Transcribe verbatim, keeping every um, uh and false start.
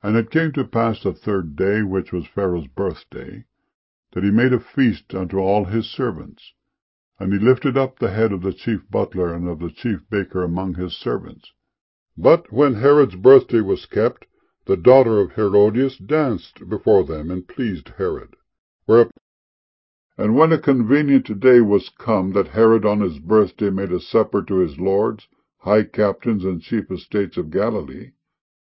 And it came to pass the third day, which was Pharaoh's birthday, that he made a feast unto all his servants. And he lifted up the head of the chief butler and of the chief baker among his servants. But when Herod's birthday was kept, the daughter of Herodias danced before them, and pleased Herod. Whereupon, and when a convenient day was come that Herod on his birthday made a supper to his lords, high captains, and chief estates of Galilee,